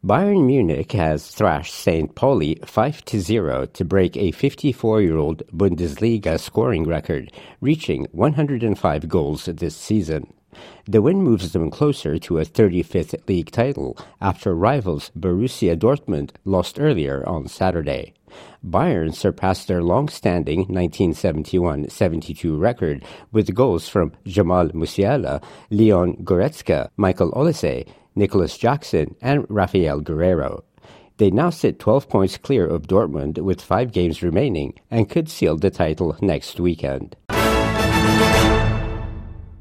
Bayern Munich has thrashed St. Pauli 5-0 to break a 54-year-old Bundesliga scoring record, reaching 105 goals this season. The win moves them closer to a 35th league title after rivals Borussia Dortmund lost earlier on Saturday. Bayern surpassed their long-standing 1971-72 record with goals from Jamal Musiala, Leon Goretzka, Michael Olise, Nicholas Jackson, and Rafael Guerreiro. They now sit 12 points clear of Dortmund with 5 games remaining and could seal the title next weekend.